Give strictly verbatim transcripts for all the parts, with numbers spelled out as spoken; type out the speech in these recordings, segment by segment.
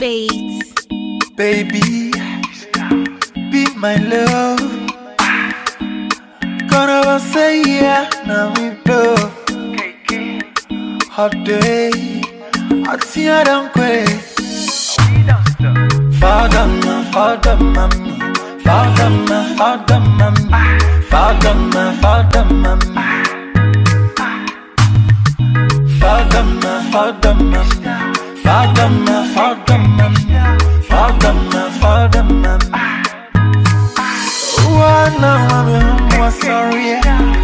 Beats. Baby, be my love. Gonna say yeah, now we blow. Hot day, I see I don't quit. Father, my father, mommy. Father, my father, mommy. Father, my father, mommy. Father, my father, mommy. Father, my father, mommy. Father, my father, mommy. Oh, now I'm home, sorry.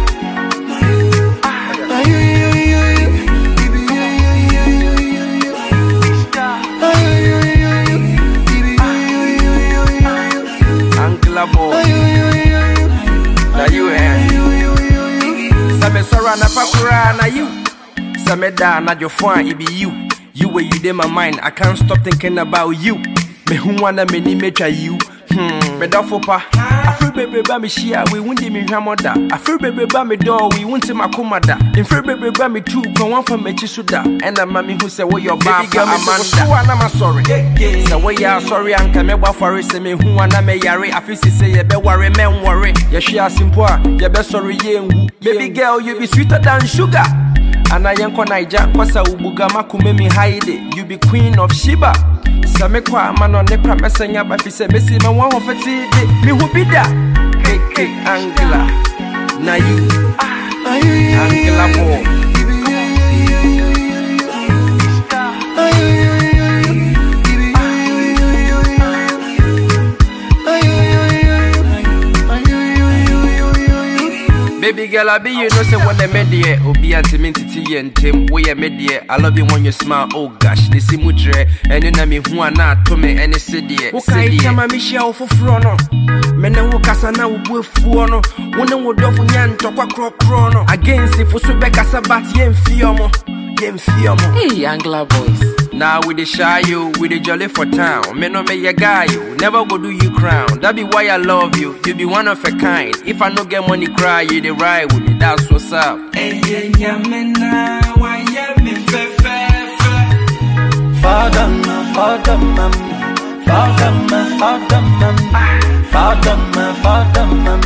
Now you, you, you, you, baby, you, you, you, you, you, you. Now you, you, you, you, baby, you, you, you, you, you. Angela boy, Now you, you, you, you. now you Now you, you, you, you. Same sorrow na pakura na you. Same da na your phone, it be you. You where you in my mind, I can't stop thinking about you. Me who wanna me ni me try you. Hmm, me da fopa. I feel baby ba me share, we won't me hamoda. I feel baby ba me door, we won't my komada. In feel baby ba me two, go one for me chisuda. And the mommy who say what your baby girl me so I'm sorry. So we are sorry and can me wa for it. Say me who wanna me yare. I feel say you be worry, men worry. You share simple, you be sorry ye. Baby girl, you be sweeter than sugar. And I yanko Naija, kwasa ubuga makume mi hide. You be queen of Sheba. Same kwa mano nepra mesenya ba fi se mesi me won ho fati de mi hu bi da. K K Angela. Na you. Now you, you, you, Angela you, boy. baby, you, you, you, you, you, you. Now you, you, you, you, baby, you, you, you, you, you. Now you, you, you, you. Now you, you, you, you, you. Baby girl, I be you know say when they made the obi anti minty and Tim, we are made the I love you when you smile, oh gosh, this is mudre, and you know me who are not to me any city. Okay, come and Michelle for Frono. Men and Wakasana will fuono, one would do for Yan Tokwa Crono. Against if for Subeka Sabat Yen Fiomo, Yen Fiomo. Hey, Angler boys. Now we the shy you, we the jolly for town. Me no me ya guy you, never go do you crown. That be why I love you, you be one of a kind. If I no get money cry, you the ride with me, that's what's up. Hey, yeah, yeah, me now, why yeah, me fe fe fe. Father, my father, mommy. Father, my father, mommy. Father, my father, mommy.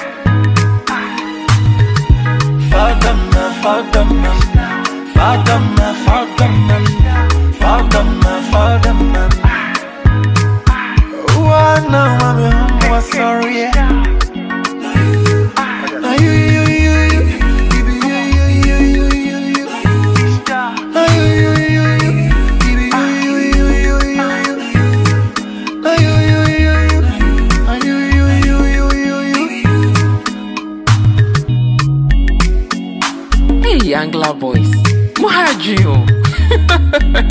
Father, my father, mommy. Father, my father, mommy. Father, my father, mommy. Oh, now I'm home, sorry. Now you, you, you, you, baby, you, you, you, you, you, you. Now you, you, you, you, baby, you, you, you, you, you, you. Now you, you, you, you, now you, you, you, you, you, you. Hey, Angler boys. Mohadrio.